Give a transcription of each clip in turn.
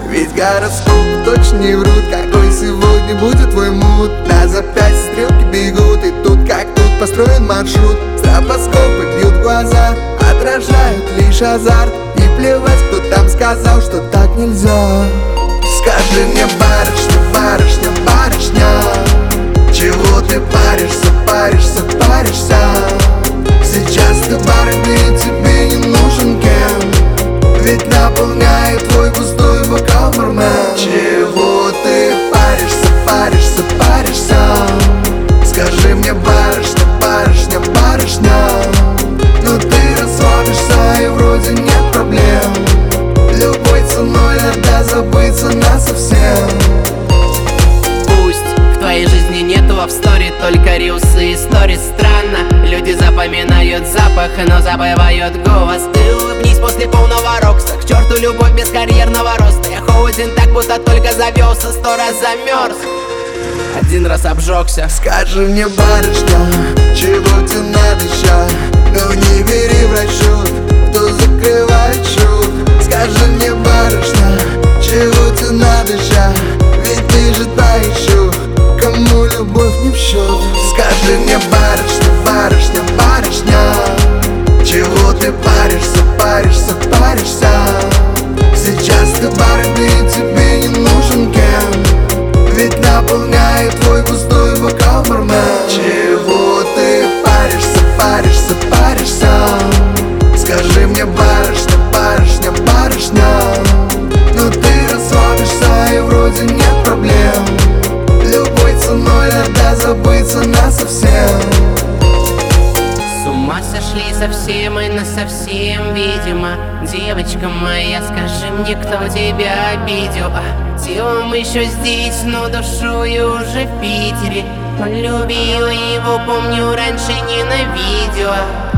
Ведь гороскоп точно не врут. Какой сегодня будет твой мут? На запястье стрелки бегут, и тут как тут построен маршрут. Стробоскопы бьют в глаза, отражают лишь азарт. И плевать, кто там сказал, что так нельзя. Скажи мне, барышня, барышня, барышня, чего ты паришься, паришься, паришься? Сейчас ты барышня, и тебе не нужен кем, ведь наполняет твой пустой бокал бармен. Чего ты паришься, паришься, паришься? Скажи мне, барышня, барышня, барышня, но ты расслабишься и вроде нет проблем. Любой ценой надо забыться насовсем. Пусть в твоей жизни нет лавстори, только рилсы и сторис. Странно, люди запоминают запах, но забывают голос. Ты улыбнись после полного рокса, к черту любовь без карьерного роста. Я холоден так, будто только завелся, 100 раз замерз, 1 раз обжегся. Скажи мне, барышня, чего тебе надо ща? Ну не бери в расчет, кто закрывает счет. Скажи мне, барышня, чего тебе надо ща? Ведь ты же та еще, кому любовь не в счет. Скажи мне, барышня, барышня, барышня, чего ты паришься, паришься, паришься? Сейчас ты барышня, и тебе не нужен кем, ведь наполняет твой пустой бокал бармен. Чего ты паришься, паришься, паришься? Скажи мне, барышня, барышня, барышня, но ты расслабишься и вроде нет проблем. Любой ценой надо забыться насовсем. С ума сошли совсем и насовсем, видимо. Девочка моя, скажи мне, кто тебя обидел? Телом еще здесь, но душою уже в Питере. Полюбила его, помню, раньше ненавидела.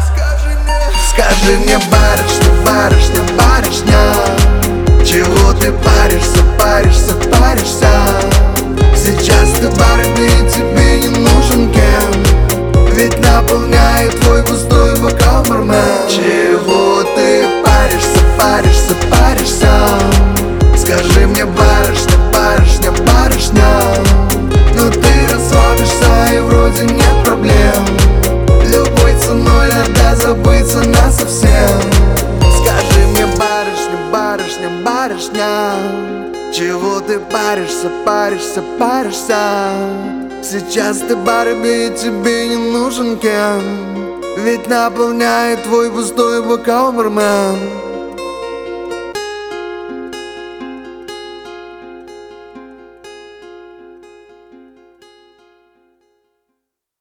Скажи мне, барышня, барышня, барышня, чего ты паришься, паришься, паришься? Сейчас ты барышня, и тебе не нужен кем, ведь наполняет твой пустой бокал бармен. Чего ты паришься, паришься, паришься? Скажи мне, барышня, барышня, барышня, но ты расслабишься и вроде нет проблем. Любой ценой надо забыться насовсем. Скажи мне, барышня, барышня, барышня, чего ты паришься, паришься, паришься? Сейчас ты барби, и тебе не нужен кем, ведь наполняет твой пустой бокал бармен.